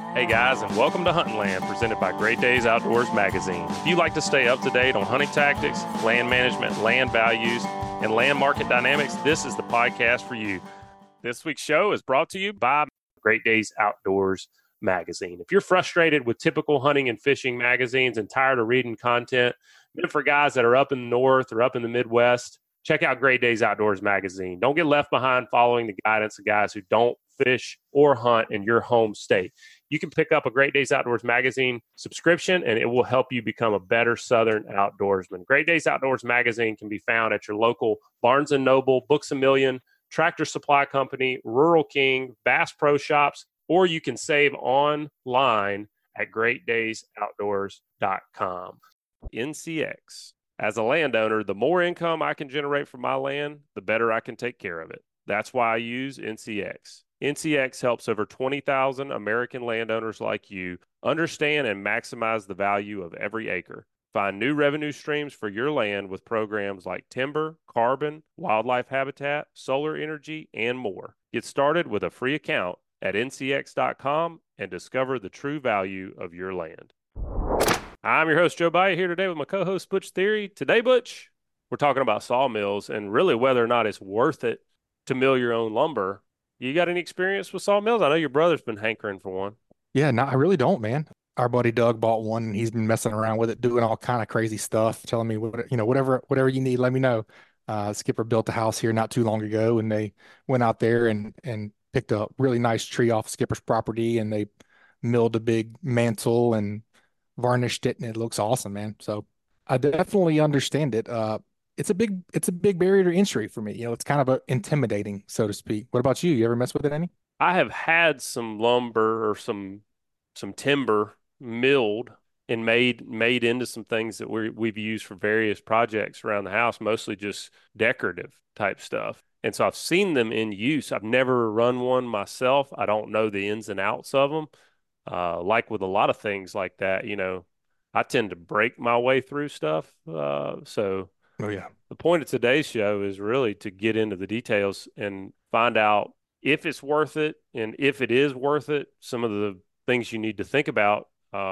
Hey guys, and welcome to Hunting Land, presented by Great Days Outdoors Magazine. If you like to stay up to date on hunting tactics, land management, land values, and land market dynamics, this is the podcast for you. This week's show is brought to you by Great Days Outdoors Magazine. If you're frustrated with typical hunting and fishing magazines and tired of reading content meant for guys that are up in the North or up in the Midwest, check out Great Days Outdoors Magazine. Don't get left behind following the guidance of guys who don't fish or hunt in your home state. You can pick up a Great Days Outdoors Magazine subscription, and it will help you become a better Southern outdoorsman. Great Days Outdoors Magazine can be found at your local Barnes & Noble, Books A Million, Tractor Supply Company, Rural King, Bass Pro Shops, or you can save online at greatdaysoutdoors.com. NCX. As a landowner, the more income I can generate from my land, the better I can take care of it. That's why I use NCX. NCX helps over 20,000 American landowners like you understand and maximize the value of every acre. Find new revenue streams for your land with programs like timber, carbon, wildlife habitat, solar energy, and more. Get started with a free account at ncx.com and discover the true value of your land. I'm your host, Joe Byer, here today with my co-host, Butch Theory. Today, Butch, we're talking about sawmills and really whether or not it's worth it to mill your own lumber. You got any experience with sawmills? I know your brother's been hankering for one. Yeah, no, I really don't, man. Our buddy Doug bought one and he's been messing around with it, doing all kind of crazy stuff, telling me whatever you need, let me know. Skipper built a house here not too long ago and they went out there and picked a really nice tree off Skipper's property and they milled a big mantle and varnished it and it looks awesome, man. So I definitely understand it. It's a big barrier to entry for me. It's kind of intimidating, so to speak. What about you? You ever mess with it any? I have had some lumber or some timber milled and made into some things that we've used for various projects around the house, mostly just decorative type stuff. And so I've seen them in use. I've never run one myself. I don't know the ins and outs of them. Like with a lot of things like that, I tend to break my way through stuff. So Oh yeah. the point of today's show is really to get into the details and find out if it's worth it, and if it is worth it, some of the things you need to think about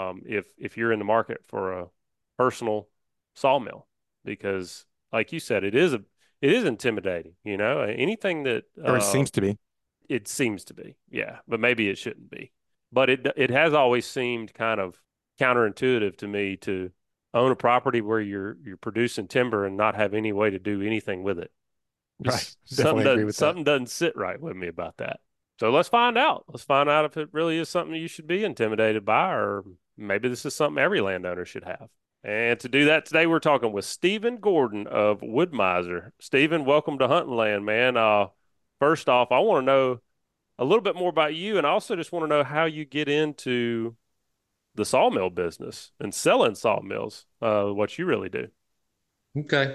if you're in the market for a personal sawmill, because like you said, it is intimidating. Anything that Or it seems to be. it seems to be, yeah, but maybe it shouldn't be. But it has always seemed kind of counterintuitive to me to own a property where you're producing timber and not have any way to do anything with it. Right. Just Definitely agree with that. something doesn't sit right with me about that. So let's find out. Let's find out if it really is something you should be intimidated by, or maybe this is something every landowner should have. And to do that today, we're talking with Stephen Gordon of Wood-Mizer. Stephen, welcome to Hunting Land, man. First off, I want to know a little bit more about you, and I also just want to know how you get into the sawmill business and selling sawmills, what you really do. Okay.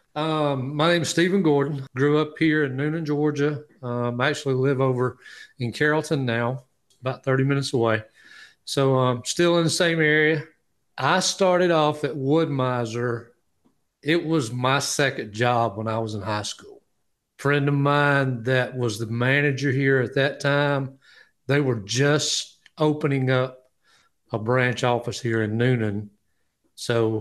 My name is Stephen Gordon. Grew up here in Noonan, Georgia. I actually live over in Carrollton now, about 30 minutes away. So still in the same area. I started off at Wood-Mizer. It was my second job when I was in high school. Friend of mine that was the manager here at that time, they were just opening up a branch office here in Noonan. So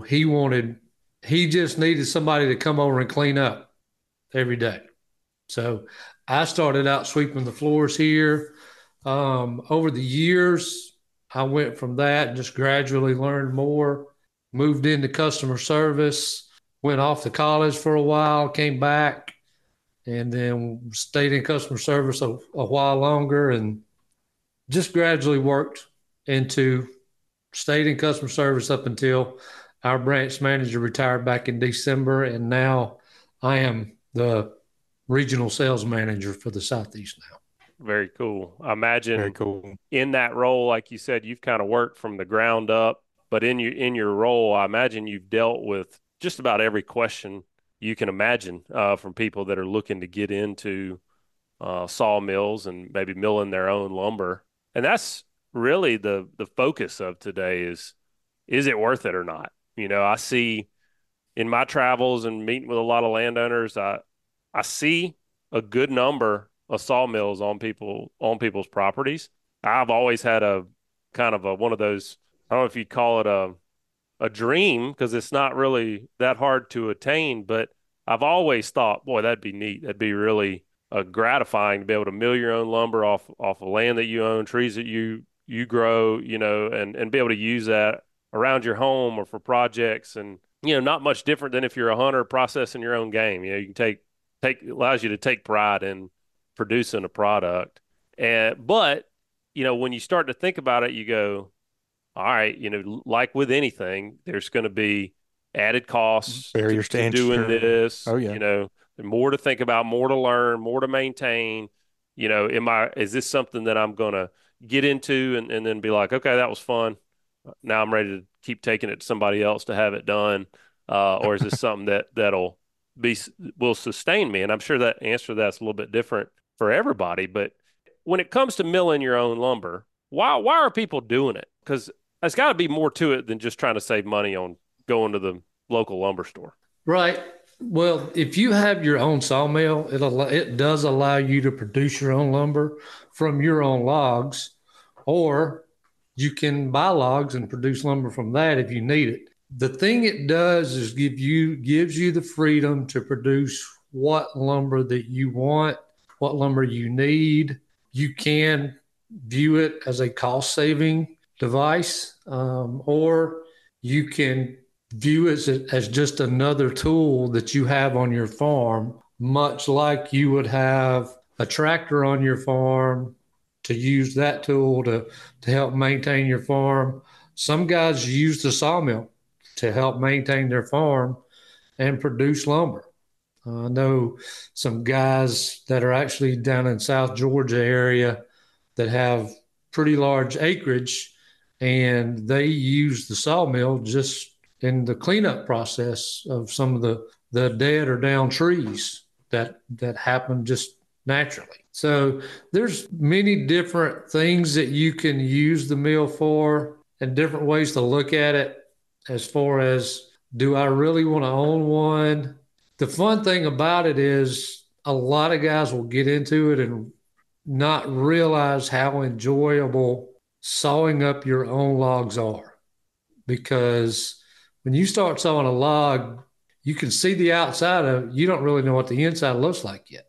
he just needed somebody to come over and clean up every day. So I started out sweeping the floors here. Over the years, I went from that and just gradually learned more, moved into customer service, went off to college for a while, came back, and then stayed in customer service a while longer and just gradually worked into stayed in customer service up until our branch manager retired back in December. And now I am the regional sales manager for the Southeast now. Very cool. I Very imagine cool. in that role, like you said, you've kind of worked from the ground up, but in your role, I imagine you've dealt with just about every question you can imagine from people that are looking to get into sawmills and maybe milling their own lumber. And that's really the focus of today is it worth it or not? I see in my travels and meeting with a lot of landowners, I see a good number of sawmills on people's properties. I've always had a kind of one of those, I don't know if you'd call it a dream because it's not really that hard to attain, but I've always thought, boy, that'd be neat. That'd be really gratifying to be able to mill your own lumber off of land that you own, trees that you grow, and be able to use that around your home or for projects. And not much different than if you're a hunter processing your own game. You can take allows you to take pride in producing a product. But when you start to think about it, you go, all right, like with anything, there's going to be added costs Barriers to doing entry. this. Oh, yeah. More to think about, more to learn, more to maintain. Is this something that I'm going to get into and then be like, okay, that was fun. Now I'm ready to keep taking it to somebody else to have it done. Or is this something that'll will sustain me? And I'm sure that answer to that's a little bit different for everybody. But when it comes to milling your own lumber, why are people doing it? Because there's got to be more to it than just trying to save money on going to the local lumber store. Right. Well, if you have your own sawmill, it does allow you to produce your own lumber from your own logs, or you can buy logs and produce lumber from that if you need it. The thing it does is gives you the freedom to produce what lumber that you want, what lumber you need. You can view it as a cost saving device, or you can view it as just another tool that you have on your farm, much like you would have a tractor on your farm to use that tool to help maintain your farm. Some guys use the sawmill to help maintain their farm and produce lumber. I know some guys that are actually down in South Georgia area that have pretty large acreage, and they use the sawmill just in the cleanup process of some of the dead or down trees that happen just naturally. So there's many different things that you can use the mill for and different ways to look at it as far as, do I really want to own one? The fun thing about it is a lot of guys will get into it and not realize how enjoyable sawing up your own logs are. Because when you start sawing a log, you can see the outside of it. You don't really know what the inside looks like yet.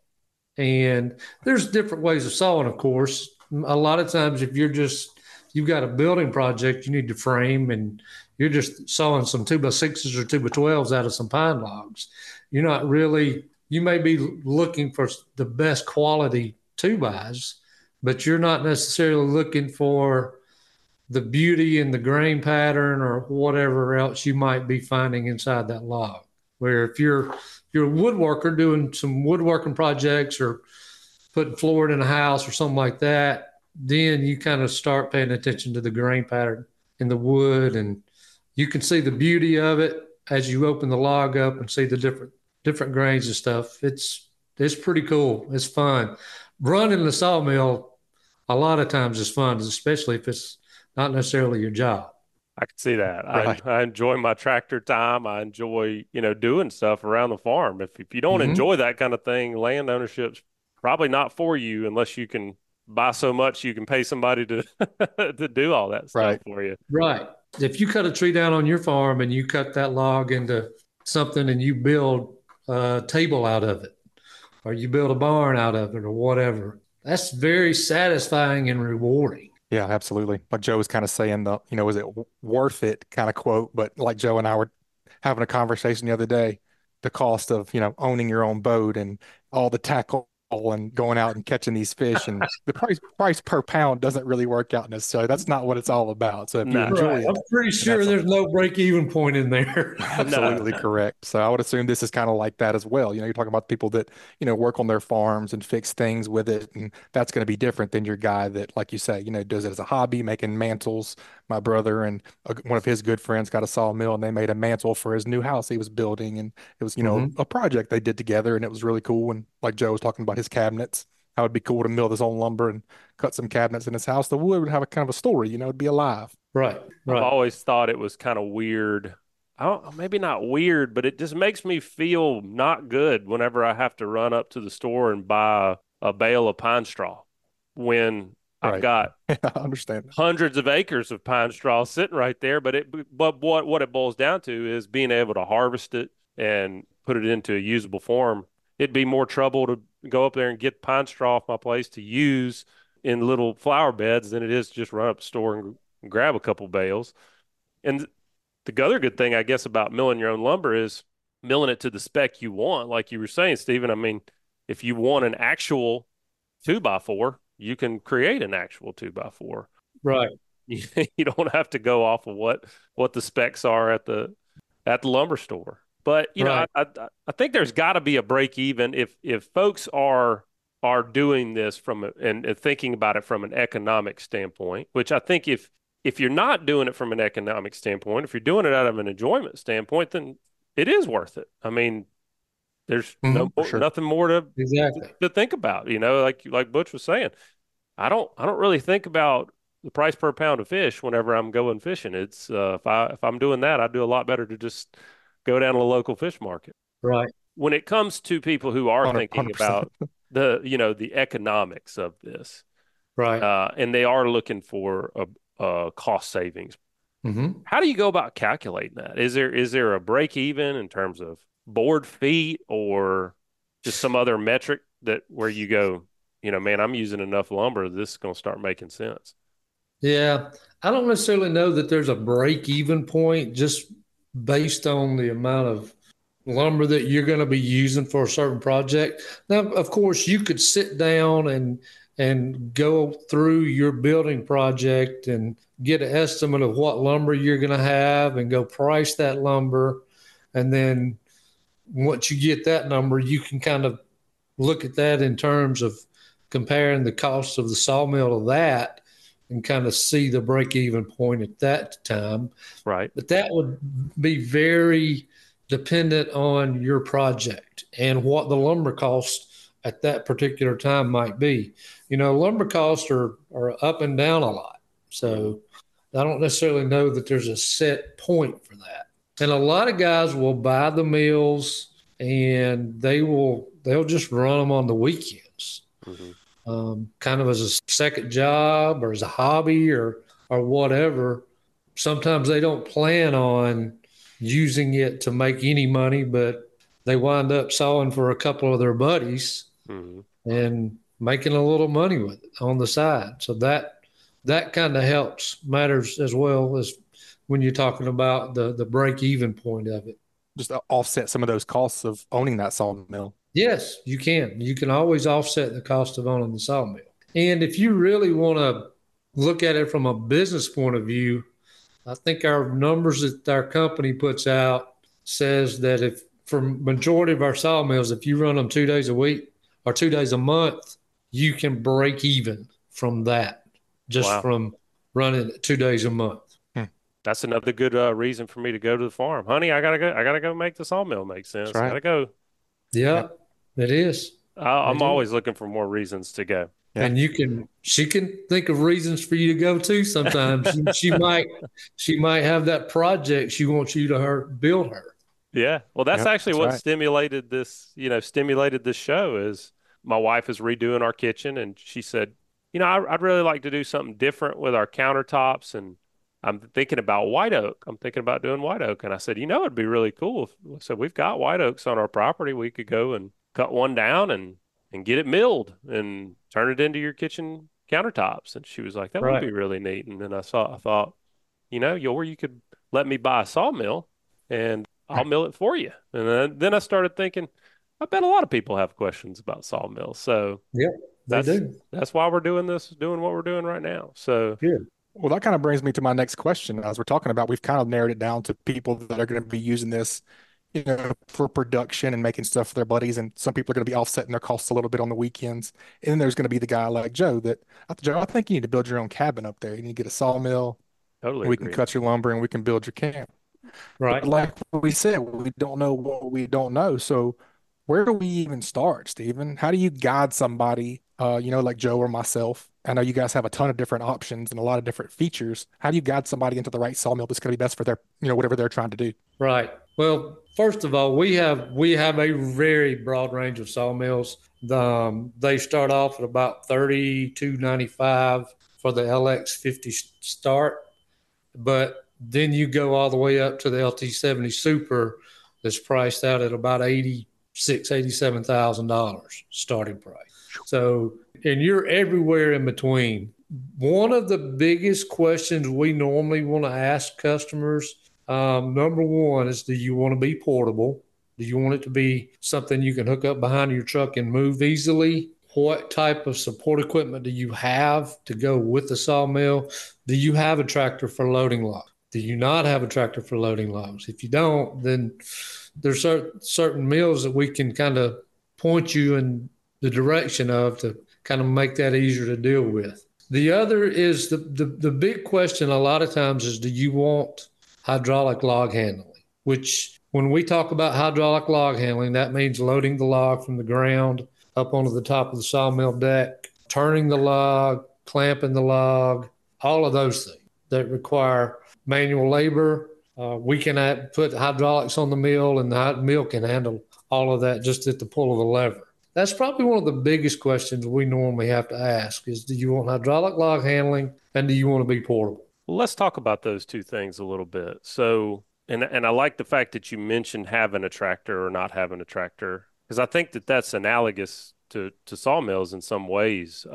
And there's different ways of sawing, of course. A lot of times, if you've got a building project, you need to frame, and you're just sawing some 2x6s or 2x12s out of some pine logs. You're not really, you may be looking for the best quality 2x, but you're not necessarily looking for the beauty and the grain pattern or whatever else you might be finding inside that log. Where if you're a woodworker doing some woodworking projects or putting flooring in a house or something like that, then you kind of start paying attention to the grain pattern in the wood, and you can see the beauty of it as you open the log up and see the different grains and stuff. It's pretty cool. It's fun. Running the sawmill a lot of times is fun, especially if it's not necessarily your job. I can see that. Right. I enjoy my tractor time. I enjoy, doing stuff around the farm. If you don't enjoy that kind of thing, land ownership's probably not for you unless you can buy so much you can pay somebody to to do all that stuff for you. Right. If you cut a tree down on your farm and you cut that log into something and you build a table out of it, or you build a barn out of it, or whatever, that's very satisfying and rewarding. Yeah, absolutely. Like Joe was kind of saying, is it worth it kind of quote, but like Joe and I were having a conversation the other day, the cost of, owning your own boat and all the tackle and going out and catching these fish, and the price per pound doesn't really work out necessarily. That's not what it's all about. So if you enjoy it, I'm pretty sure there's no break-even point in there. absolutely correct. So I would assume this is kind of like that as well. You're talking about people that, work on their farms and fix things with it, and that's going to be different than your guy that, like you say, does it as a hobby, making mantles. My brother and one of his good friends got a sawmill, and they made a mantle for his new house he was building, and it was, a project they did together, and it was really cool. And like Joe was talking about his cabinets, how it'd be cool to mill his own lumber and cut some cabinets in his house. The wood would have a kind of a story, it'd be alive. Right. I've always thought it was kind of weird. Maybe not weird, but it just makes me feel not good whenever I have to run up to the store and buy a bale of pine straw when I've Right. got I understand. hundreds of acres of pine straw sitting right there, but what it boils down to is being able to harvest it and put it into a usable form. It'd be more trouble to go up there and get pine straw off my place to use in little flower beds than it is to just run up the store and grab a couple bales. And the other good thing, I guess, about milling your own lumber is milling it to the spec you want. Like you were saying, Stephen, I mean, if you want an actual two by four, you can create an actual two by four. Right. You don't have to go off of what the specs are at the lumber store. But you know, Right. I think there's got to be a break even if folks are doing this and thinking about it from an economic standpoint, which I think if you're not doing it from an economic standpoint, if you're doing it out of an enjoyment standpoint, then it is worth it. I mean, there's For sure. nothing more Exactly. to think about, you know, like Butch was saying. I don't really think about the price per pound of fish whenever I'm going fishing. It's if I'm doing that, I do a lot better to just go down to the local fish market. Right. When it comes to people who are thinking 100%. about the economics of this, Right. and they are looking for a cost savings, Mm-hmm. how do you go about calculating that? Is there a break even in terms of board feet or just some other metric that where you go, man, I'm using enough lumber, this is going to start making sense. Yeah. I don't necessarily know that there's a break even point just based on the amount of lumber that you're going to be using for a certain project. Now, of course, you could sit down and go through your building project and get an estimate of what lumber you're going to have and go price that lumber. And then once you get that number, you can kind of look at that in terms of comparing the cost of the sawmill to that and kind of see the break even point at that time. Right. But that would be very dependent on your project and what the lumber cost at that particular time might be. You know, lumber costs are up and down a lot. So I don't necessarily know that there's a set point for that. And a lot of guys will buy the mills and they'll just run them on the weekends, kind of as a second job or as a hobby or whatever. Sometimes they don't plan on using it to make any money, but they wind up sawing for a couple of their buddies and making a little money with it on the side. So that kind of helps matters as well as when you're talking about the break even point of it. Just to offset some of those costs of owning that sawmill. Yes, you can. You can always offset the cost of owning the sawmill. And if you really want to look at it from a business point of view, I think our numbers that our company puts out says that if for majority of our sawmills, if you run them 2 days a week or 2 days a month, you can break even from that just Wow. from running it 2 days a month. That's another good reason for me to go to the farm. Honey, I gotta go make the sawmill make sense. That's right. Gotta go. Yeah, it is. I'm It is. always looking for more reasons to go. Yeah. And she can think of reasons for you to go to sometimes. she might have that project she wants you to build her. Yeah. Well, that's Yep, actually that's what right. stimulated this show is my wife is redoing our kitchen and she said, I'd really like to do something different with our countertops and I'm thinking about white oak. I'm thinking about doing white oak. And I said, it'd be really cool. So we've got white oaks on our property. We could go and cut one down and get it milled and turn it into your kitchen countertops. And she was like, that would Right. be really neat. And then I thought, you could let me buy a sawmill and I'll mill it for you. And then I started thinking, I bet a lot of people have questions about sawmills. So Yeah, they do. that's why we're doing what we're doing right now. So Good. Well, that kind of brings me to my next question. As we're talking about, we've kind of narrowed it down to people that are going to be using this, for production and making stuff for their buddies. And some people are going to be offsetting their costs a little bit on the weekends. And then there's going to be the guy like Joe Joe, I think you need to build your own cabin up there. You need to get a sawmill totally and we can agree. cut your lumber and we can build your camp. Right. But like we said, we don't know what we don't know. So where do we even start, Stephen? How do you guide somebody, like Joe or myself? I know you guys have a ton of different options and a lot of different features. How do you guide somebody into the right sawmill that's going to be best for their, whatever they're trying to do? Right. Well, first of all, we have a very broad range of sawmills. They start off at about 32.95 for the LX50 start, but then you go all the way up to the LT70 Super that's priced out at about $87,000 starting price. So, and you're everywhere in between. One of the biggest questions we normally want to ask customers, number one, is do you want to be portable? Do you want it to be something you can hook up behind your truck and move easily? What type of support equipment do you have to go with the sawmill? Do you have a tractor for loading logs? Do you not have a tractor for loading logs? If you don't, then there's certain mills that we can kind of point you in the direction of to kind of make that easier to deal with. The other is the big question a lot of times is, do you want hydraulic log handling? Which when we talk about hydraulic log handling, that means loading the log from the ground up onto the top of the sawmill deck, turning the log, clamping the log, all of those things that require manual labor. We can put hydraulics on the mill, and the mill can handle all of that just at the pull of a lever. That's probably one of the biggest questions we normally have to ask is, do you want hydraulic log handling and do you want to be portable? Well, let's talk about those two things a little bit. So, and I like the fact that you mentioned having a tractor or not having a tractor, because I think that that's analogous to sawmills in some ways.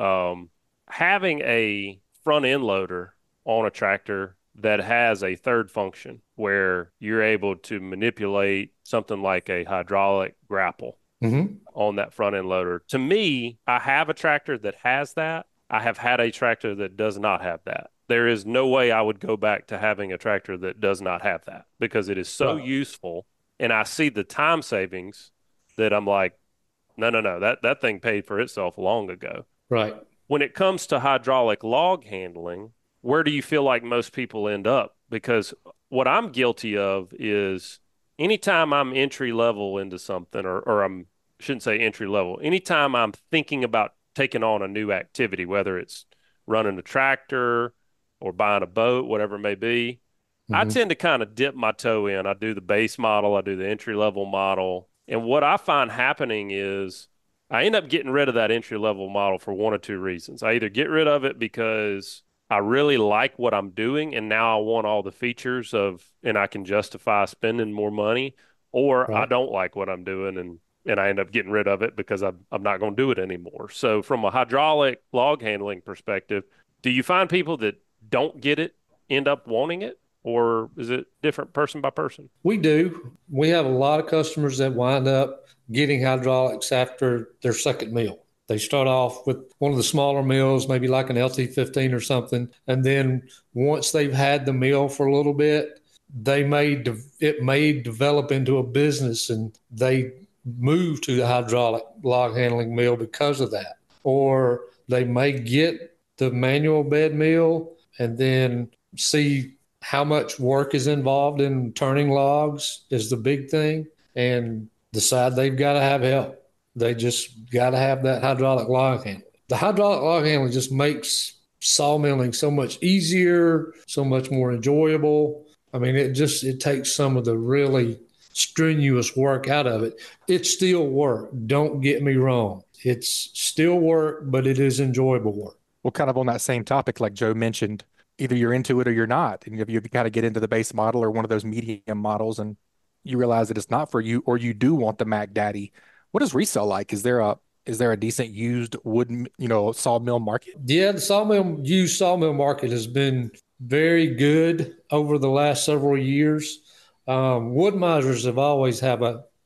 Having a front end loader on a tractor that has a third function where you're able to manipulate something like a hydraulic grapple on that front end loader. To me, I have a tractor that has that. I have had a tractor that does not have that. There is no way I would go back to having a tractor that does not have that because it is so useful. And I see the time savings that I'm like, no, that thing paid for itself long ago. Right. When it comes to hydraulic log handling, where do you feel like most people end up? Because what I'm guilty of is anytime I'm entry level into something, or shouldn't say entry level, anytime I'm thinking about taking on a new activity, whether it's running a tractor or buying a boat, whatever it may be, I tend to kind of dip my toe in. I do the base model, I do the entry level model. And what I find happening is I end up getting rid of that entry level model for one or two reasons. I either get rid of it because I really like what I'm doing and now I want all the features and I can justify spending more money, or I don't like what I'm doing and I end up getting rid of it because I'm not going to do it anymore. So from a hydraulic log handling perspective, do you find people that don't get it end up wanting it, or is it different person by person? We do. We have a lot of customers that wind up getting hydraulics after their second mill. They start off with one of the smaller mills, maybe like an LT15 or something. And then once they've had the mill for a little bit, it may develop into a business and they move to the hydraulic log handling mill because of that. Or they may get the manual bed mill and then see how much work is involved in turning logs is the big thing, and decide they've got to have help. They just got to have that hydraulic log handling. The hydraulic log handling just makes sawmilling so much easier, so much more enjoyable. I mean, it takes some of the really strenuous work out of it. It's still work. Don't get me wrong. It's still work, but it is enjoyable work. Well, kind of on that same topic, like Joe mentioned, either you're into it or you're not. And if you got to get into the base model or one of those medium models and you realize that it's not for you, or you do want the Mac Daddy, what is resale like? Is there a decent used wood, sawmill market? Yeah, the used sawmill market has been very good over the last several years. Wood-misers have always had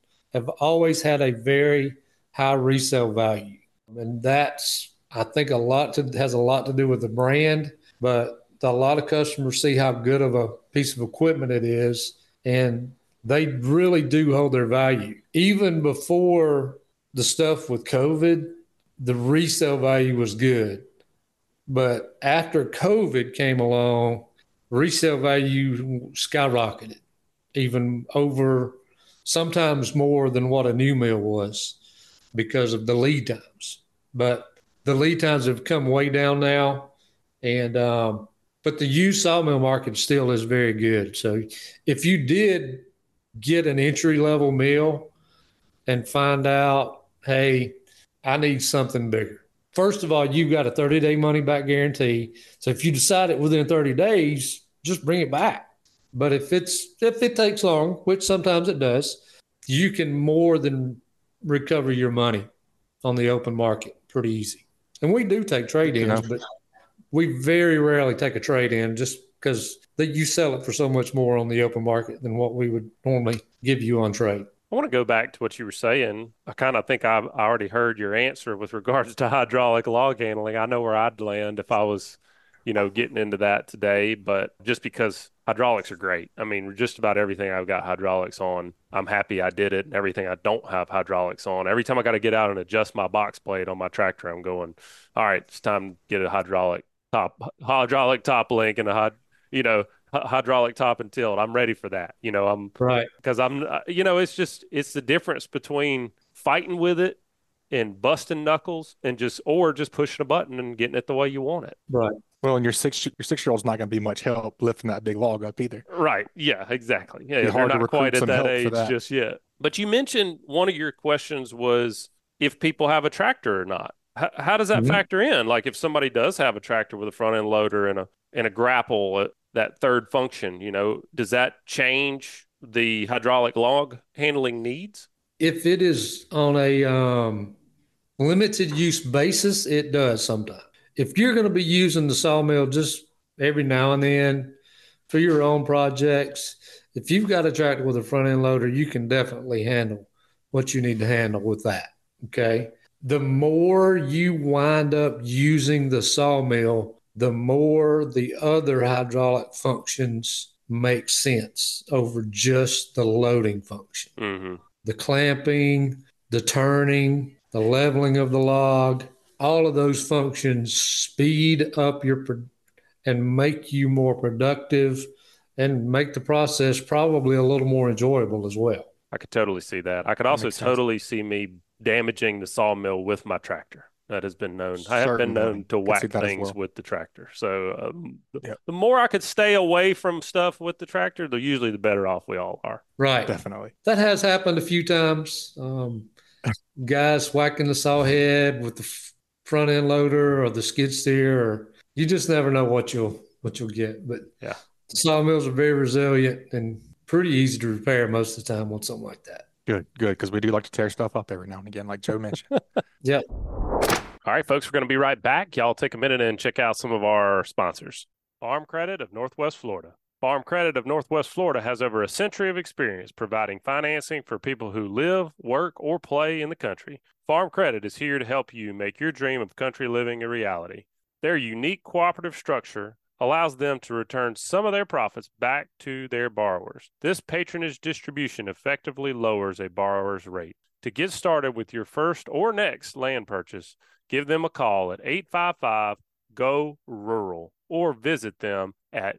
a very high resale value, and that's, I think, has a lot to do with the brand. But a lot of customers see how good of a piece of equipment it is, and they really do hold their value. Even before the stuff with COVID, the resale value was good. But after COVID came along, resale value skyrocketed, even over sometimes more than what a new mill was because of the lead times. But the lead times have come way down now. And but the used sawmill market still is very good. So if you did get an entry level mill and find out, hey, I need something bigger. First of all, you've got a 30-day money back guarantee. So if you decide it within 30 days, just bring it back. But if it takes long, which sometimes it does, you can more than recover your money on the open market pretty easy. And we do take trade-ins, but we very rarely take a trade-in just because you sell it for so much more on the open market than what we would normally give you on trade. I want to go back to what you were saying. I kind of think I already heard your answer with regards to hydraulic log handling. I know where I'd land if I was, getting into that today, but just because hydraulics are great. I mean, just about everything I've got hydraulics on, I'm happy I did it. And everything I don't have hydraulics on, every time I got to get out and adjust my box plate on my tractor, I'm going, all right, it's time to get a hydraulic top link and hydraulic top and tilt. I'm ready for that. I'm right because it's the difference between fighting with it and busting knuckles and just pushing a button and getting it the way you want it. Right. Well, and your 6-year-old's not going to be much help lifting that big log up either. Right. Yeah, exactly. Yeah, they're not quite at that age just yet. But you mentioned one of your questions was if people have a tractor or not. How does that factor in? Like if somebody does have a tractor with a front end loader and a grapple, that third function, does that change the hydraulic log handling needs? If it is on a limited use basis, it does sometimes. If you're going to be using the sawmill just every now and then for your own projects, if you've got a tractor with a front end loader, you can definitely handle what you need to handle with that. Okay. The more you wind up using the sawmill, the more the other hydraulic functions make sense over just the loading function. Mm-hmm. The clamping, the turning, the leveling of the log, all of those functions speed up and make you more productive and make the process probably a little more enjoyable as well. I could totally see that. I could also totally see me damaging the sawmill with my tractor. That has been known. I have been known to whack things with the tractor. So the more I could stay away from stuff with the tractor, usually the better off we all are. Right. Definitely. That has happened a few times. Guys whacking the saw head with the front end loader or the skid steer, or you just never know what you'll get. But yeah, the sawmills are very resilient and pretty easy to repair most of the time on something like that. Good, because we do like to tear stuff up every now and again, like Joe mentioned. Yeah. All right, folks, we're going to be right back. Y'all take a minute and check out some of our sponsors. Farm Credit of Northwest Florida. Farm Credit of Northwest Florida has over a century of experience providing financing for people who live, work, or play in the country. Farm Credit is here to help you make your dream of country living a reality. Their unique cooperative structure allows them to return some of their profits back to their borrowers. This patronage distribution effectively lowers a borrower's rate. To get started with your first or next land purchase, give them a call at 855-GO-RURAL or visit them at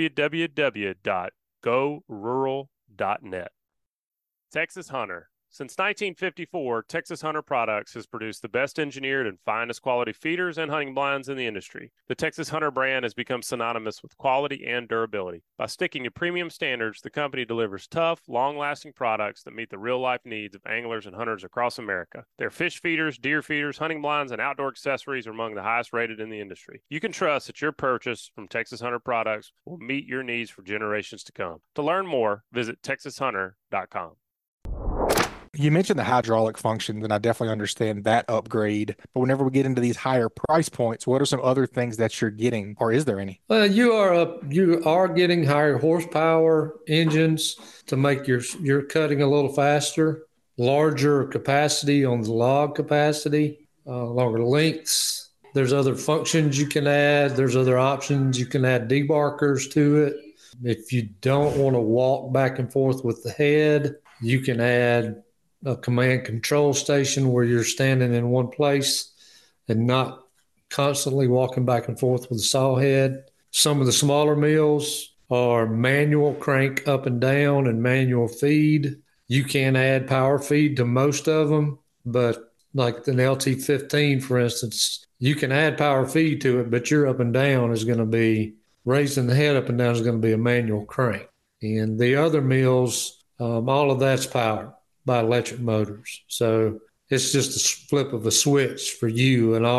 www.gorural.net. Texas Hunter. Since 1954, Texas Hunter Products has produced the best engineered and finest quality feeders and hunting blinds in the industry. The Texas Hunter brand has become synonymous with quality and durability. By sticking to premium standards, the company delivers tough, long-lasting products that meet the real-life needs of anglers and hunters across America. Their fish feeders, deer feeders, hunting blinds, and outdoor accessories are among the highest rated in the industry. You can trust that your purchase from Texas Hunter Products will meet your needs for generations to come. To learn more, visit texashunter.com. You mentioned the hydraulic functions, and I definitely understand that upgrade. But whenever we get into these higher price points, what are some other things that you're getting, or is there any? Well, you are getting higher horsepower engines to make your cutting a little faster, larger capacity on the log capacity, longer lengths. There's other functions you can add. There's other options. You can add debarkers to it. If you don't want to walk back and forth with the head, you can add a command control station where you're standing in one place and not constantly walking back and forth with the saw head. Some of the smaller mills are manual crank up and down and manual feed. You can add power feed to most of them, but like an LT15, for instance, you can add power feed to it, but your up and down is going to be raising the head up and down is going to be a manual crank. And the other mills all of that's powered by electric motors. So it's just a flip of a switch for you, and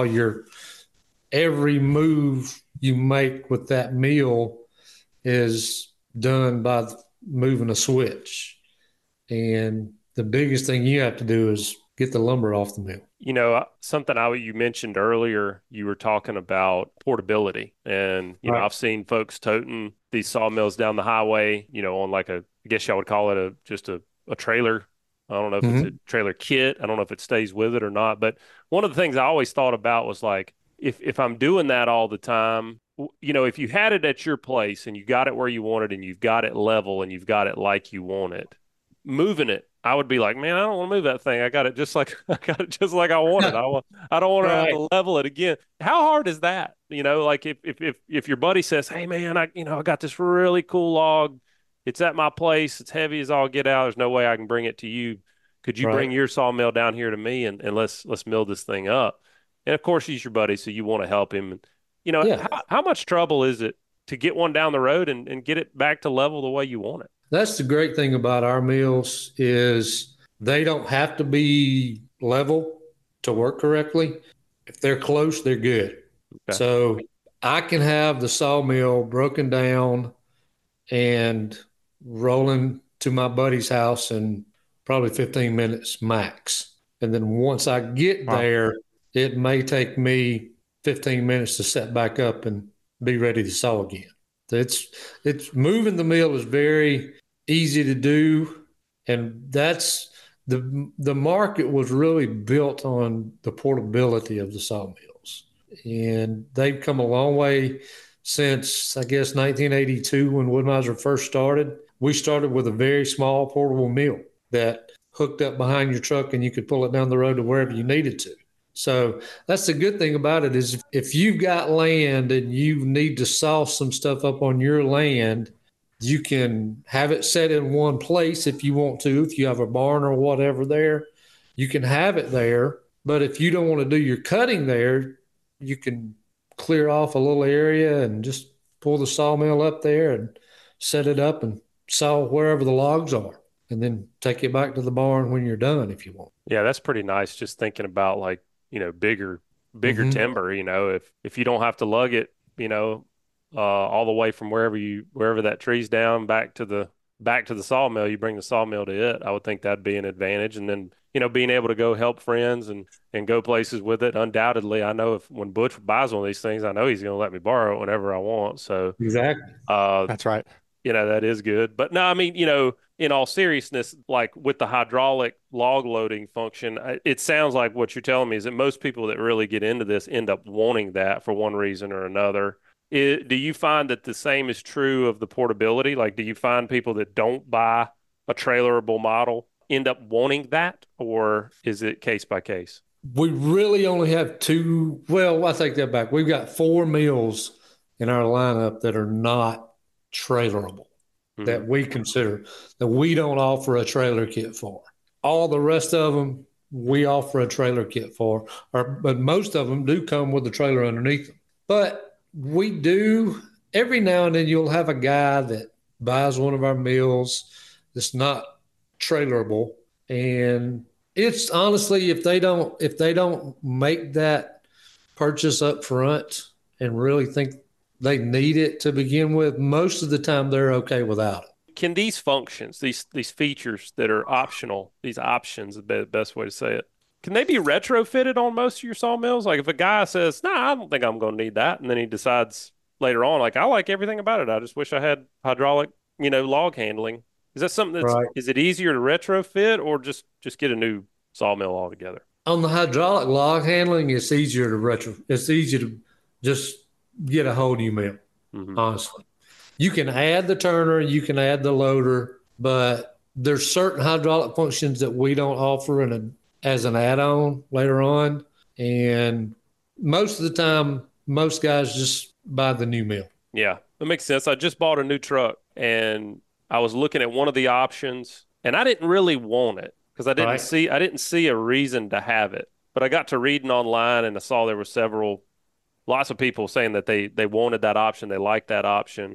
every move you make with that mill is done by moving a switch. And the biggest thing you have to do is get the lumber off the mill. Something you mentioned earlier, you were talking about portability. And, Right. I've seen folks toting these sawmills down the highway, on like I guess y'all would call it just a trailer. I don't know if it's a trailer kit. I don't know if it stays with it or not. But one of the things I always thought about was like, if I'm doing that all the time, if you had it at your place and you got it where you want it and you've got it level and you've got it like you want it, moving it, I would be like, man, I don't want to move that thing. I got it just like I want it. I don't want to have Right. to level it again. How hard is that? Like if your buddy says, hey man, I got this really cool log. It's at my place. It's heavy as all get out. There's no way I can bring it to you. Could you bring Right. your sawmill down here to me and let's mill this thing up? And of course he's your buddy, so you want to help him. And Yeah. how much trouble is it to get one down the road and get it back to level the way you want it? That's the great thing about our mills is they don't have to be level to work correctly. If they're close, they're good. Okay. So I can have the sawmill broken down and rolling to my buddy's house in probably 15 minutes max. And then once I get Wow. there, it may take me 15 minutes to set back up and be ready to saw again. It's moving the mill is very easy to do, and that's the market was really built on the portability of the sawmills, and they've come a long way since I guess 1982 when Wood-Mizer first started. We started with a very small portable mill that hooked up behind your truck, and you could pull it down the road to wherever you needed to. So that's the good thing about it is if you've got land and you need to saw some stuff up on your land, you can have it set in one place if you want to. If you have a barn or whatever there, you can have it there. But if you don't want to do your cutting there, you can clear off a little area and just pull the sawmill up there and set it up and saw wherever the logs are, and then take it back to the barn when you're done if you want. Yeah, that's pretty nice. Just thinking about like, bigger Mhm. timber, if you don't have to lug it, all the way from wherever that tree's down back to the sawmill, you bring the sawmill to it. I would think that'd be an advantage. And then, being able to go help friends and go places with it. Undoubtedly, I know when Butch buys one of these things, I know he's going to let me borrow it whenever I want. So, Exactly. That's right. that is good. But no, I mean, in all seriousness, like with the hydraulic log loading function, it sounds like what you're telling me is that most people that really get into this end up wanting that for one reason or another. Do you find that the same is true of the portability? Like, do you find people that don't buy a trailerable model end up wanting that, or is it case by case? We really only have two. Well, I take that back. We've got 4 mills in our lineup that are not trailerable, that we consider that we don't offer a trailer kit for. All the rest of them we offer a trailer kit for, but most of them do come with a trailer underneath them. But we do every now and then you'll have a guy that buys one of our mills that's not trailerable, and it's honestly if they don't make that purchase up front and really think they need it to begin with, most of the time they're okay without it. Can these functions, these features that are optional, these options, the best way to say it, can they be retrofitted on most of your sawmills? Like if a guy says, "Nah, I don't think I'm going to need that," and then he decides later on, like, "I like everything about it. I just wish I had hydraulic, log handling." Is that something Right. is it easier to retrofit or just get a new sawmill altogether? On the hydraulic log handling, it's easier to it's easier to just get a whole new mill, Mm-hmm. honestly. You can add the turner, you can add the loader, but there's certain hydraulic functions that we don't offer as an add-on later on. And most of the time, most guys just buy the new mill. Yeah, that makes sense. I just bought a new truck and I was looking at one of the options and I didn't really want it because Right. I didn't see a reason to have it. But I got to reading online and I saw there were lots of people saying that they wanted that option, they liked that option.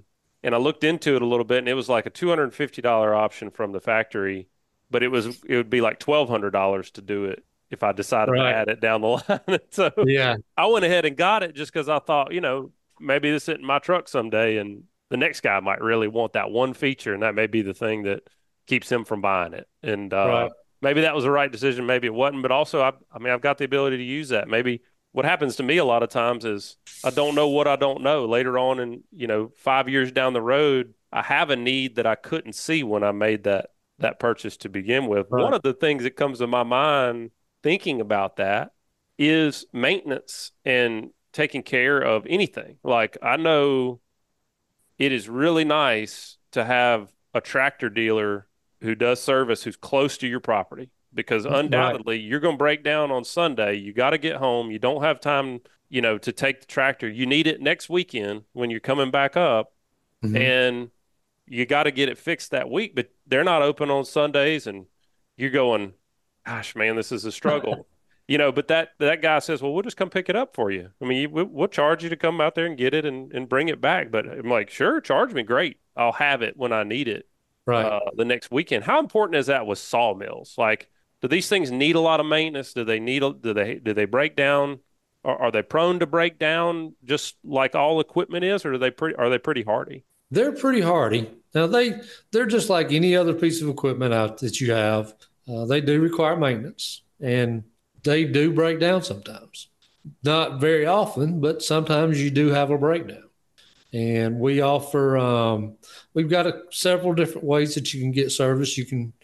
And I looked into it a little bit, and it was like a $250 option from the factory, but it would be like $1,200 to do it if I decided to Right. add it down the line. So Yeah. I went ahead and got it just because I thought, maybe this isn't my truck someday, and the next guy might really want that one feature, and that may be the thing that keeps him from buying it. And Right. maybe that was the right decision, maybe it wasn't. But also, I mean, I've got the ability to use that. Maybe what happens to me a lot of times is I don't know what I don't know. Later on, and 5 years down the road, I have a need that I couldn't see when I made that purchase to begin with. One Right. of the things that comes to my mind thinking about that is maintenance and taking care of anything. Like I know it is really nice to have a tractor dealer who does service who's close to your property because Right. undoubtedly you're going to break down on Sunday. You got to get home. You don't have time, to take the tractor. You need it next weekend when you're coming back up, Hmm. and you got to get it fixed that week, but they're not open on Sundays, and you're going, gosh, man, this is a struggle. But that guy says, well, we'll just come pick it up for you. I mean, we'll charge you to come out there and get it and bring it back. But I'm like, sure, charge me. Great. I'll have it when I need it Right. the next weekend. How important is that with sawmills? Like, do these things need a lot of maintenance? Do they break down? Are they prone to break down just like all equipment is, or are they pretty hardy? They're pretty hardy. Now they're just like any other piece of equipment out that you have. They do require maintenance, and they do break down sometimes. Not very often, but sometimes you do have a breakdown. And we offer. We've got several different ways that you can get service. You can,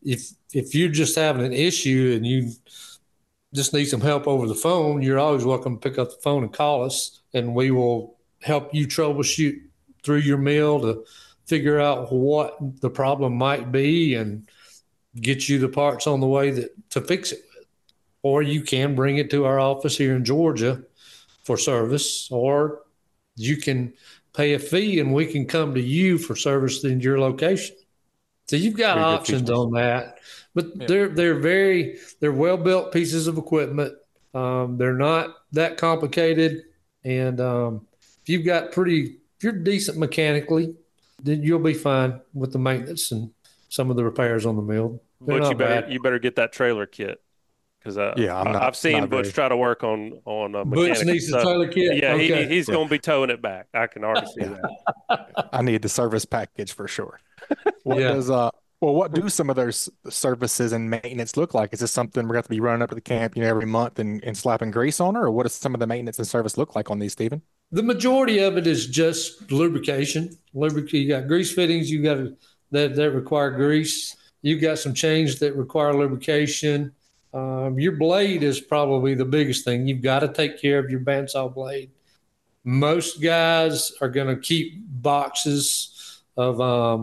if you're just having an issue and you just need some help over the phone, you're always welcome to pick up the phone and call us, and we will help you troubleshoot through your mill to figure out what the problem might be and get you the parts on the way to fix it with. Or you can bring it to our office here in Georgia for service, or you can pay a fee and we can come to you for service in your location. So you've got Pretty good options features. on that, but Yeah. they're well built pieces of equipment. They're not that complicated, and if you're decent mechanically, then you'll be fine with the maintenance and some of the repairs on the mill. They're But you not better bad. you better get that trailer kit because Yeah, I'm I've seen not Butch very. try to work on Butch mechanical needs the stuff. trailer kit. Yeah, Okay. he's Yeah, going to be towing it back. I can already see yeah. that. I need the service package for sure. What Yeah. does what do some of those services and maintenance look like? Is this something we're going to be running up to the camp, every month and slapping grease on her, or what does some of the maintenance and service look like on these, Stephen? The majority of it is just lubrication. You got grease fittings. You got that require grease. You got some chains that require lubrication. Your blade is probably the biggest thing. You've got to take care of your bandsaw blade. Most guys are going to keep boxes of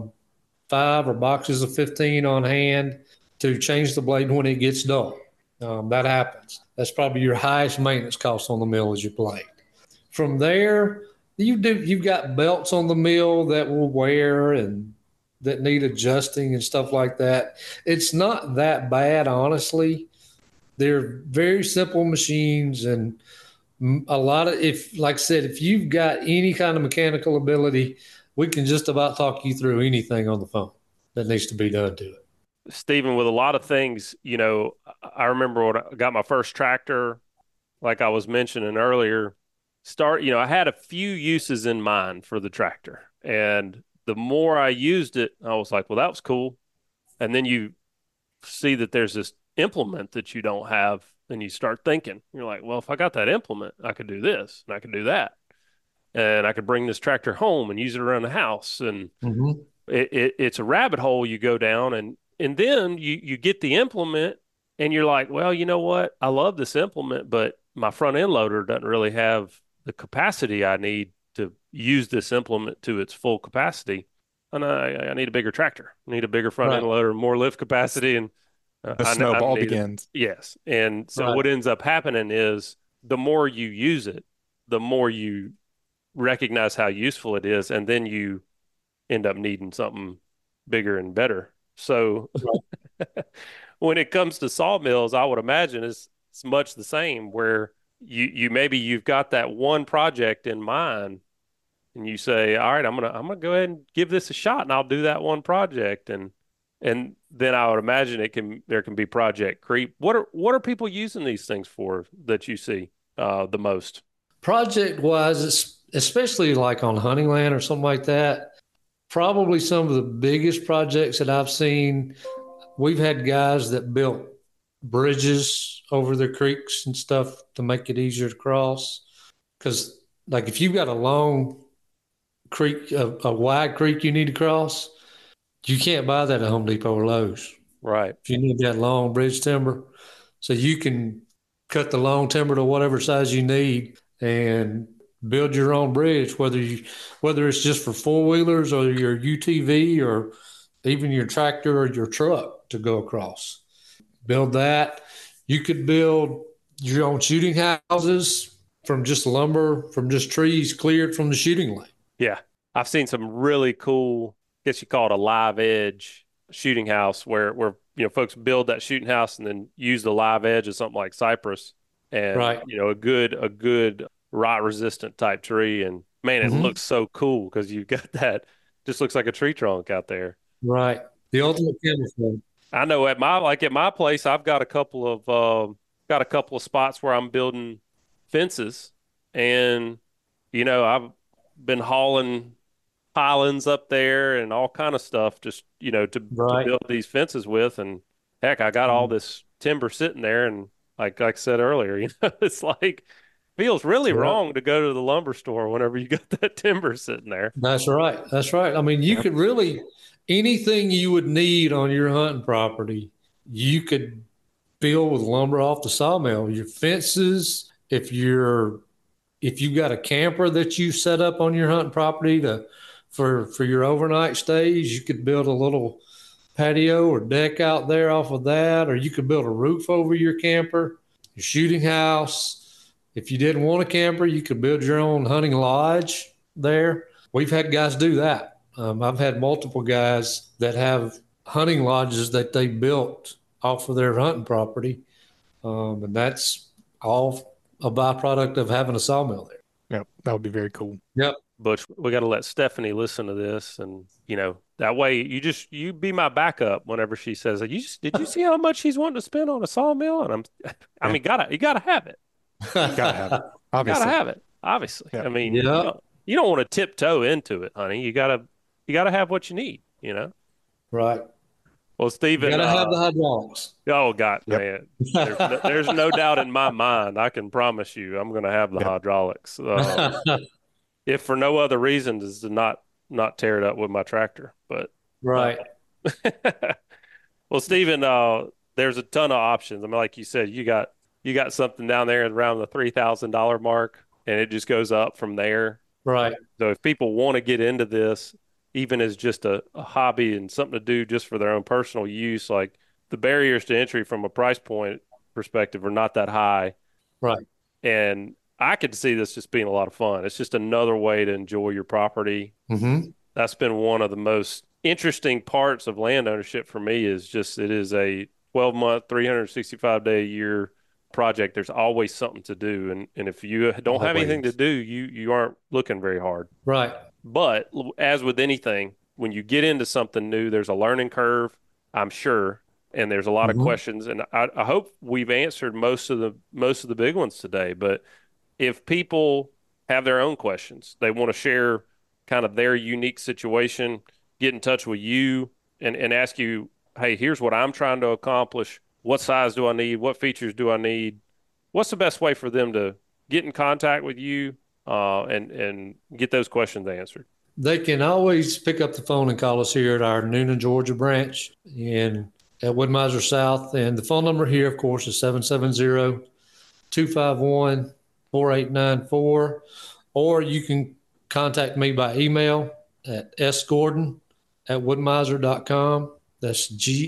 5 or boxes of 15 on hand to change the blade when it gets dull. That happens. That's probably your highest maintenance cost on the mill is your blade. From there, you've got belts on the mill that will wear and that need adjusting and stuff like that. It's not that bad, honestly. They're very simple machines, and a lot of, if like I said, if you've got any kind of mechanical ability, we can just about talk you through anything on the phone that needs to be done to it. Stephen, with a lot of things, I remember when I got my first tractor, like I was mentioning earlier, I had a few uses in mind for the tractor. And the more I used it, I was like, well, that was cool. And then you see that there's this implement that you don't have, and you start thinking, you're like, well, if I got that implement, I could do this and I could do that. And I could bring this tractor home and use it around the house. And Mm-hmm. it's a rabbit hole you go down, and then you get the implement and you're like, well, you know what? I love this implement, but my front end loader doesn't really have the capacity I need to use this implement to its full capacity. And I need a bigger tractor. I need a bigger front end Right. loader, more lift capacity. And The I snowball need it. begins. Yes. And so Right. what ends up happening is the more you use it, the more you recognize how useful it is. And then you end up needing something bigger and better. So when it comes to sawmills, I would imagine it's much the same where you've got that one project in mind, and you say, all right, I'm gonna go ahead and give this a shot and I'll do that one project. And then I would imagine there can be project creep. What are people using these things for that you see the most? Project wise, especially like on hunting land or something like that, probably some of the biggest projects that I've seen, we've had guys that built bridges over the creeks and stuff to make it easier to cross. Because, like, if you've got a long creek, a wide creek you need to cross, you can't buy that at Home Depot or Lowe's. Right. If you need that long bridge timber, so you can cut the long timber to whatever size you need and build your own bridge, whether it's just for four wheelers or your UTV or even your tractor or your truck to go across. Build that. You could build your own shooting houses from just lumber, from just trees cleared from the shooting lane. Yeah. I've seen some really cool, I guess you call it a live edge shooting house where folks build that shooting house and then use the live edge of something like cypress and Right. a good rot resistant type tree. And man, it looks so cool because you've got that, just looks like a tree trunk out there. Right. The ultimate camouflage. I know at my place, I've got a couple of spots where I'm building fences, and I've been hauling pilings up there and all kind of stuff just to Right. build these fences with. And heck, I got all this timber sitting there, and like I said earlier, it's like feels really wrong to go to the lumber store whenever you got that timber sitting there. That's right. That's right. I mean, you could really, anything you would need on your hunting property, you could build with lumber off the sawmill. Your fences, if you've got a camper that you set up on your hunting property for your overnight stays, you could build a little patio or deck out there off of that, or you could build a roof over your camper, your shooting house. If you didn't want a camper, you could build your own hunting lodge there. We've had guys do that. I've had multiple guys that have hunting lodges that they built off of their hunting property. And that's all a byproduct of having a sawmill there. Yep, that would be very cool. Yep. Butch, we got to let Stephanie listen to this, and that way you be my backup whenever she says, did you see how much he's wanting to spend on a sawmill? And I mean, you gotta have it. Gotta have it. Obviously. Gotta have it. Obviously. Yeah. I mean, Yeah. you don't want to tiptoe into it, honey. You gotta have what you need. Right. Well, Stephen, You gotta have the hydraulics. oh God, Yep. man, there's no doubt in my mind. I can promise you, I'm going to have the Yep. hydraulics. If for no other reason is to not tear it up with my tractor. But Right. well, Stephen, there's a ton of options. I mean, like you said, you got something down there around the $3,000 mark, and it just goes up from there. Right. So if people want to get into this, even as just a hobby and something to do just for their own personal use, like the barriers to entry from a price point perspective are not that high. Right. And I could see this just being a lot of fun. It's just another way to enjoy your property. Mm-hmm. That's been one of the most interesting parts of land ownership for me is just it is a 12-month, 365-day a year project. There's always something to do. And if you don't have anything to do, you aren't looking very hard. Right. But as with anything, when you get into something new, there's a learning curve, I'm sure, and there's a lot of questions. And I hope we've answered most of the big ones today. But if people have their own questions, they want to share kind of their unique situation, get in touch with you and ask you, hey, here's what I'm trying to accomplish. What size do I need? What features do I need? What's the best way for them to get in contact with you and get those questions answered? They can always pick up the phone and call us here at our Noonan, Georgia branch at Wood-Mizer South. And the phone number here, of course, is 770-251-4894. Or you can contact me by email at sgordon@woodmizer.com. That's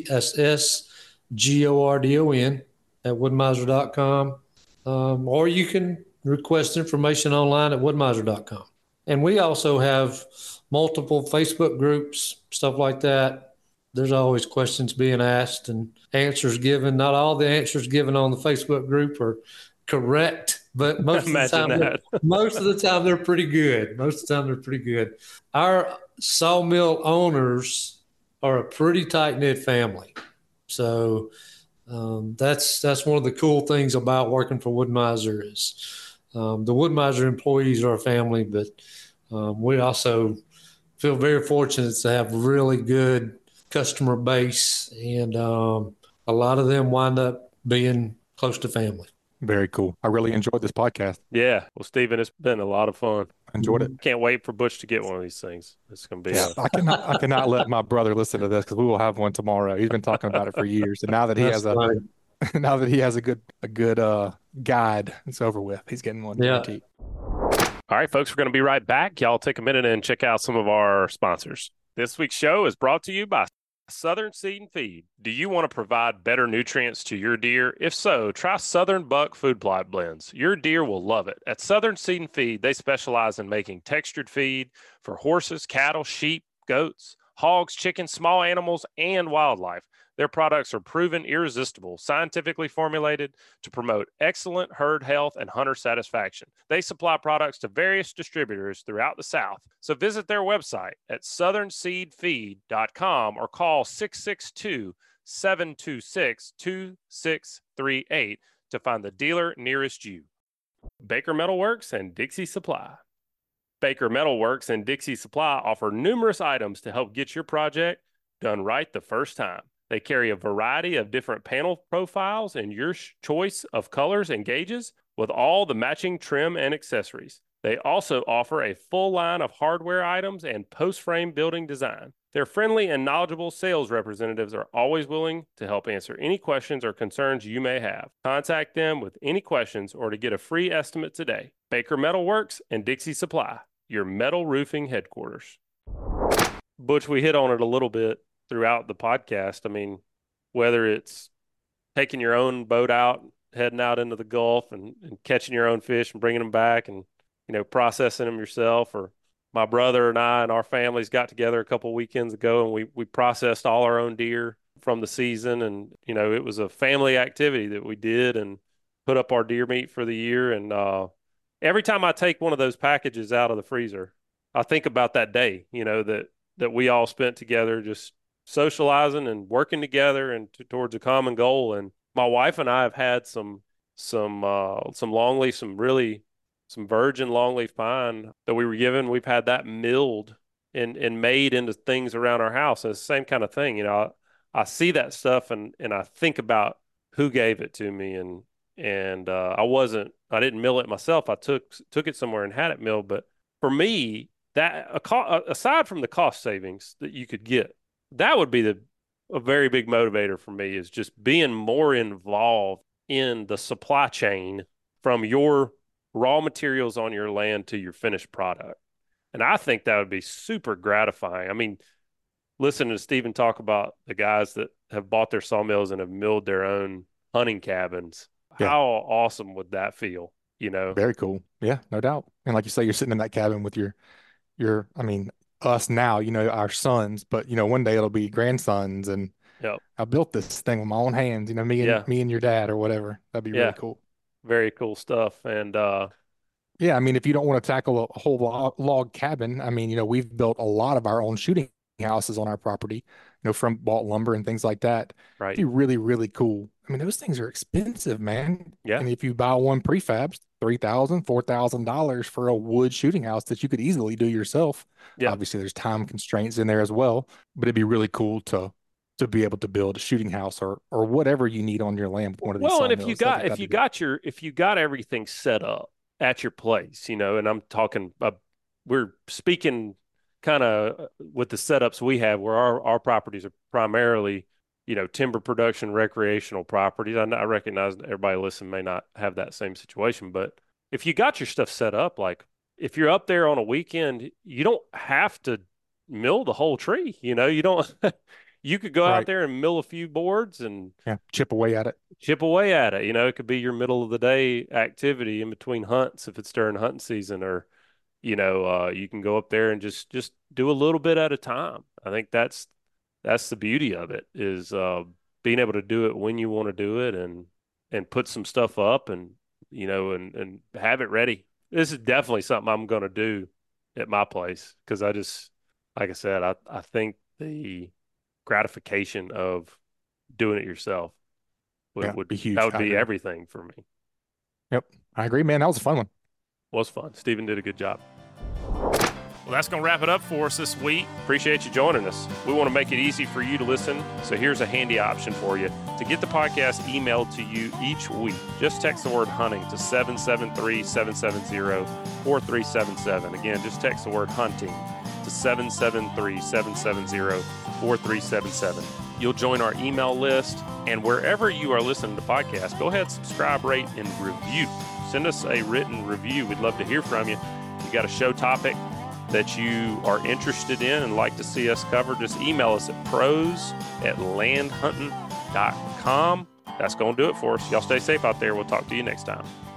GSSGORDON@woodmizer.com. Or you can request information online at woodmizer.com. And we also have multiple Facebook groups, stuff like that. There's always questions being asked and answers given. Not all the answers given on the Facebook group are correct, but most of the Imagine time, that. most of the time they're pretty good. Most of the time they're pretty good. Our sawmill owners are a pretty tight knit family, so that's one of the cool things about working for Wood-Mizer is the Wood-Mizer employees are a family, but we also feel very fortunate to have really good customer base, and a lot of them wind up being close to family. Very cool. I really enjoyed this podcast. Yeah. Well, Stephen, it's been a lot of fun. I enjoyed it. Can't wait for Butch to get one of these things. It's going to be I cannot let my brother listen to this because we will have one tomorrow. He's been talking about it for years, and now that he That's has a funny. now that he has a good guide, it's over with. He's getting one Yeah. guaranteed. All right, folks, we're going to be right back. Y'all take a minute and check out some of our sponsors. This week's show is brought to you by Southern Seed and Feed. Do you want to provide better nutrients to your deer? If so, try Southern Buck Food Plot Blends. Your deer will love it. At Southern Seed and Feed, they specialize in making textured feed for horses, cattle, sheep, goats, hogs, chickens, small animals, and wildlife. Their products are proven irresistible, scientifically formulated to promote excellent herd health and hunter satisfaction. They supply products to various distributors throughout the South. So visit their website at southernseedfeed.com or call 662-726-2638 to find the dealer nearest you. Baker Metalworks and Dixie Supply. Baker Metalworks and Dixie Supply offer numerous items to help get your project done right the first time. They carry a variety of different panel profiles and your choice of colors and gauges with all the matching trim and accessories. They also offer a full line of hardware items and post-frame building design. Their friendly and knowledgeable sales representatives are always willing to help answer any questions or concerns you may have. Contact them with any questions or to get a free estimate today. Baker Metalworks and Dixie Supply, your metal roofing headquarters. Butch, we hit on it a little bit throughout the podcast. I mean, whether it's taking your own boat out, heading out into the Gulf and catching your own fish and bringing them back and, processing them yourself, or my brother and I and our families got together a couple of weekends ago and we processed all our own deer from the season. And, it was a family activity that we did and put up our deer meat for the year. And every time I take one of those packages out of the freezer, I think about that day, that we all spent together just socializing and working together and towards a common goal. And my wife and I have had some longleaf, some virgin longleaf pine that we were given. We've had that milled and made into things around our house. And it's the same kind of thing. I see that stuff and I think about who gave it to me. And I didn't mill it myself. I took it somewhere and had it milled. But for me, that aside from the cost savings that you could get, that would be a very big motivator for me, is just being more involved in the supply chain from your raw materials on your land to your finished product. And I think that would be super gratifying. I mean, listening to Stephen talk about the guys that have bought their sawmills and have milled their own hunting cabins, how awesome would that feel? Very cool. Yeah, no doubt. And like you say, you're sitting in that cabin with I mean, us now, our sons, but one day it'll be grandsons, and Yep. I built this thing with my own hands, me and your dad or whatever. That'd be really cool. Very cool stuff. And yeah, I mean, if you don't want to tackle a whole log cabin, I mean, we've built a lot of our own shooting houses on our property, from bought lumber and things like that. right. It'd be really, really cool. I mean, those things are expensive, man. Yeah. And if you buy one prefab, $3,000, $4,000 for a wood shooting house that you could easily do yourself. Yeah. Obviously, there's time constraints in there as well, but it'd be really cool to be able to build a shooting house or whatever you need on your land with one of these Well, and sawmills. if you got everything set up at your place, and I'm talking, we're speaking kind of with the setups we have, where our properties are primarily, timber production, recreational properties. I recognize everybody listening may not have that same situation, but if you got your stuff set up, like if you're up there on a weekend, you don't have to mill the whole tree. You don't. You could go out there and mill a few boards and chip away at it. It could be your middle of the day activity in between hunts if it's during hunting season, or you can go up there and just do a little bit at a time. I think that's the beauty of it, is being able to do it when you want to do it and put some stuff up and and have it ready. This is definitely something I'm going to do at my place because like I said, I think the gratification of doing it yourself would be huge. That would be everything for me. Yep, I agree, man. That was a fun one. Was fun. Stephen did a good job. Well, that's going to wrap it up for us this week. Appreciate you joining us. We want to make it easy for you to listen, so here's a handy option for you. To get the podcast emailed to you each week, just text the word hunting to 773-770-4377. Again, just text the word hunting to 773-770-4377. You'll join our email list, and wherever you are listening to podcasts, go ahead, subscribe, rate, and review. Send us a written review. We'd love to hear from you. If you got a show topic that you are interested in and like to see us cover, just email us at pros@landhunting.com. That's going to do it for us. Y'all stay safe out there. We'll talk to you next time.